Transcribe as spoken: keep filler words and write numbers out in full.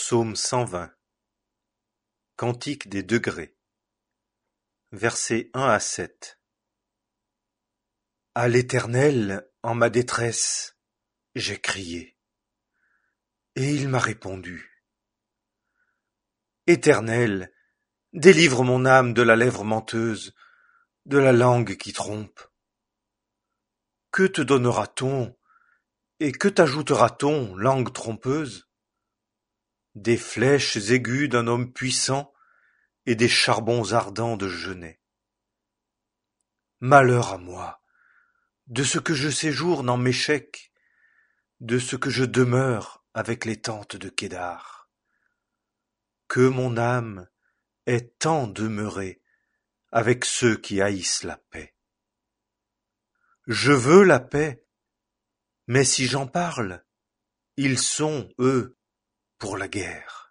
Psaume cent vingt. Cantique des degrés. Versets un à sept. À l'Éternel, en ma détresse, j'ai crié, et il m'a répondu. Éternel, délivre mon âme de la lèvre menteuse, de la langue qui trompe. Que te donnera-t-on, et que t'ajoutera-t-on, langue trompeuse? Des flèches aiguës d'un homme puissant et des charbons ardents de genêt. Malheur à moi, de ce que je séjourne en Méchec, de ce que je demeure avec les tentes de Kédar. Que mon âme ait tant demeuré avec ceux qui haïssent la paix. Je veux la paix, mais si j'en parle, ils sont, eux, pour la guerre.